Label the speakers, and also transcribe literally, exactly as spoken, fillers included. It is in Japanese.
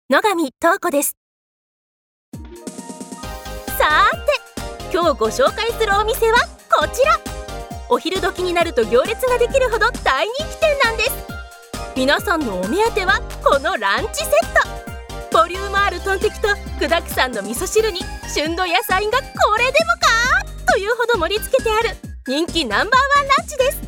Speaker 1: 野上桃子です。さーて、今日ご紹介するお店はこちら。お昼時になると行列ができるほど大人気店なんです。皆さんのお目当てはこのランチセット。ボリュームあるトンテキと具沢山の味噌汁に旬の野菜がこれでもかというほど盛り付けてある人気ナンバーワンランチです。